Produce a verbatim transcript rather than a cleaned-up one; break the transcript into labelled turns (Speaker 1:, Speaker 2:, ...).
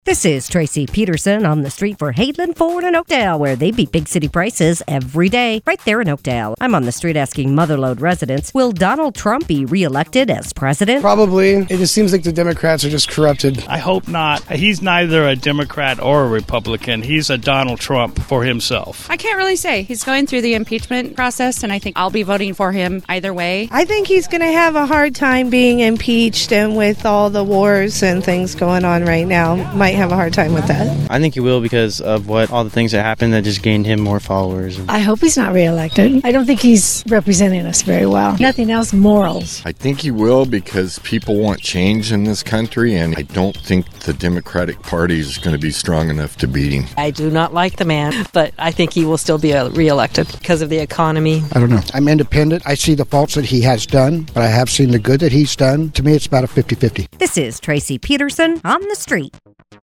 Speaker 1: This is Tracy Peterson on the street for Hayden Ford in Oakdale, where they beat big city prices every day, right there in Oakdale. I'm on the street asking Motherlode residents, will Donald Trump be reelected as president?
Speaker 2: Probably. It just seems like the Democrats are just corrupted.
Speaker 3: I hope not. He's neither a Democrat or a Republican. He's a Donald Trump for himself.
Speaker 4: I can't really say. He's going through the impeachment process, and I think I'll be voting for him either way.
Speaker 5: I think he's going to have a hard time being impeached, and with all the wars and things going on right now, might have a hard time with that.
Speaker 6: I think he will because of what all the things that happened that just gained him more followers.
Speaker 7: I hope he's not reelected. I don't think he's representing us very well. Nothing else, morals.
Speaker 8: I think he will because people want change in this country, and I don't think the Democratic Party is going to be strong enough to beat him.
Speaker 9: I do not like the man, but I think he will still be reelected because of the economy.
Speaker 10: I don't know. I'm independent. I see the faults that he has done, but I have seen the good that he's done. To me, it's about a fifty-fifty.
Speaker 1: This is Tracy Peterson on the street.